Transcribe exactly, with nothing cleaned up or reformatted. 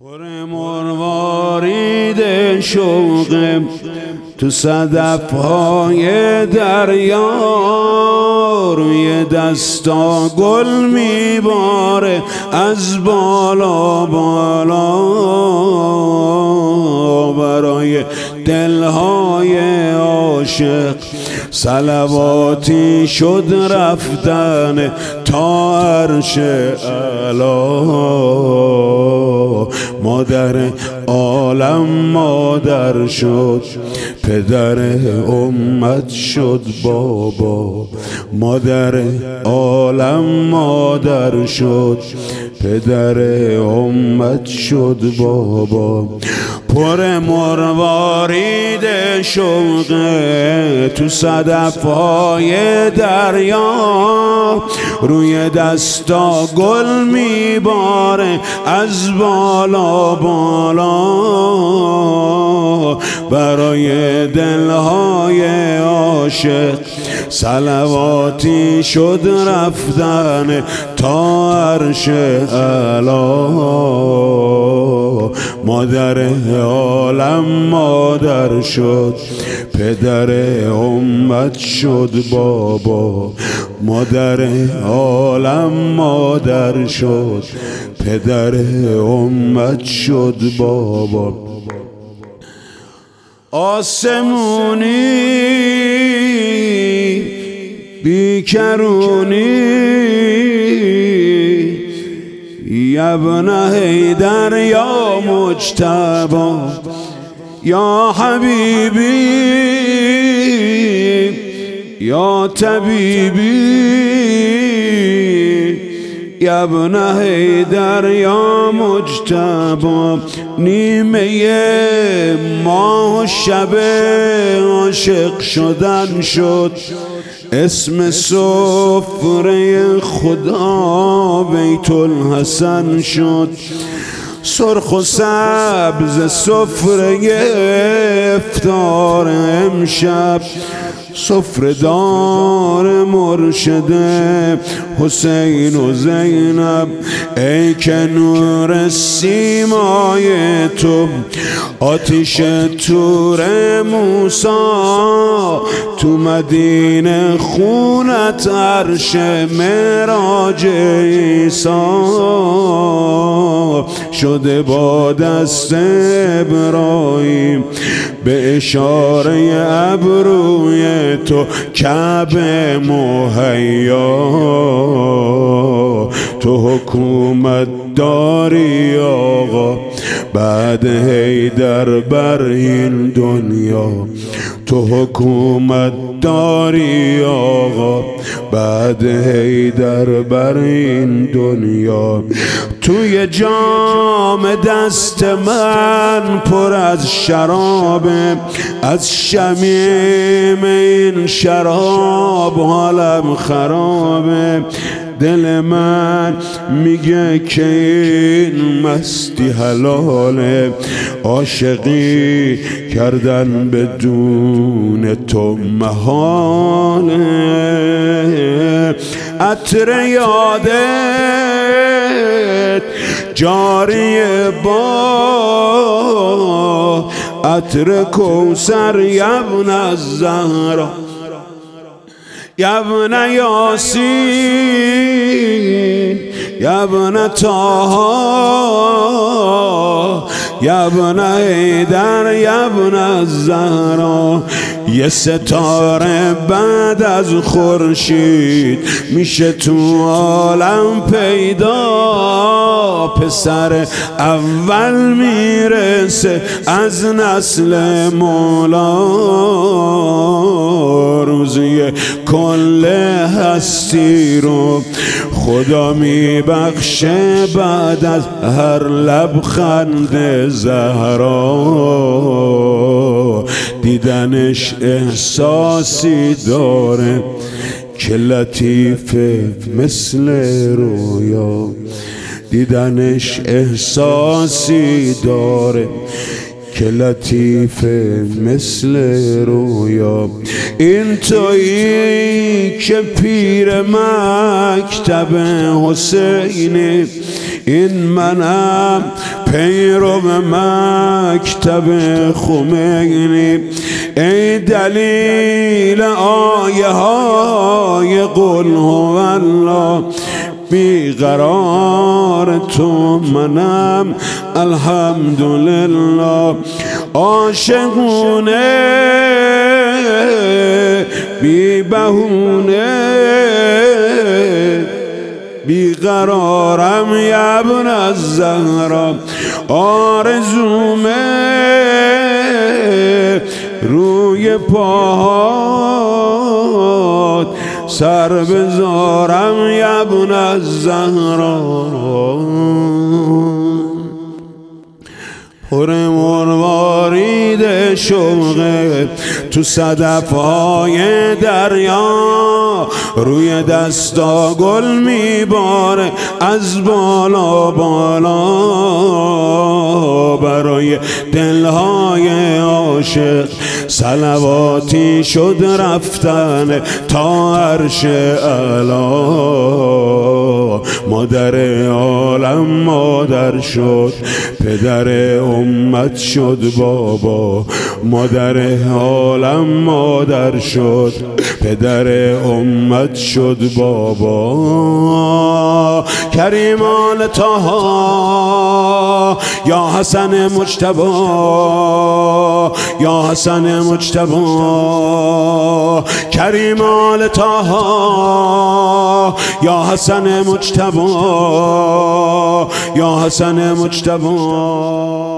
پر مروارید شوق تو صدف های دریا، روی دستا گل میباره از بالا بالا، برای دلهای عاشق صلواتی شد رفتن تا عرش اعلی. مادر عالم مادر شد، پدر امت شد بابا. مادر عالم مادر شد، پدر امت شد بابا. پر مروارید شوق تو صدف های دریا، روی دستا گل میباره از بالا بالا، برای دلهای عاشق صلواتی شد رفتن تا عرش اعلی. مادر عالم مادر شد، پدر امت شد بابا. مادر عالم مادر شد، پدر امت شد بابا. آسمونی بیکرونی یا ابن حیدر یا مجتبی یا حبیبی یا طبیبی، یا ابن حیدر یا مجتبی. نیمه ماه و شب عاشق شدن شد، اسم سفره خدا بیت الحسن شد. سرخ و سبز سفره افطار امشب، سفره دار مرشد حسین و زینب. ای که نور سیمای تو آتش تور موسی، تو مدینه خونت عرش معراج عیسی. شده با دست ابراهیم به اشاره ابروی تو کعبه مهیا. تو حکومت داری آقا بعد حیدر بر این دنیا. تو حکومت داری آقا بعد حیدر بر این دنیا. توی جام دست من پر از شراب، از شمیم این شراب حالم خرابه. دل من میگه که این مستی حلاله، عاشقی کردن بدون تو محاله. عطر یادت جاری با عطر کوثر یا ابن الزهرا، یا ابن یاسین، یا ابن طه، یا ابن حیدر، یا ابن الزهرا. یه ستاره بعد از خورشید میشه تو عالم پیدا، پسر اول میرسه از نسل مولا. روزی کل هستی رو خدا میبخشه بعد از هر لبخند زهرا. دیدنش احساسی داره که لطیفه مثل رویا. دیدنش احساسی داره که لطیفه مثل رویا. این تویی که پیر مکتب حسینی، این منم پیرو مکتب خمینی، ای دلیل آیه های قل هو الله، بیقرار تو منم الحمدلله. عاشقونه بی بهونه بیقرارم ابن الزهرا، آرزومه روی پاهات سر بذارم ابن الزهرا. پر مروارید شوقه تو صدفهای دریا، روی دستا گل میباره از بالا بالا، برای دلهای عاشق صلواتی شد رفتن تا عرش اعلی. مادر عالم مادر شد، پدر امت شد بابا، مادر عالم مادر شد، پدر امت شد بابا. کریمان طه یا حسن مجتبی، یا حسن مجتبی، کریمان طه یا حسن مجتبی، یا حسن مجتبی.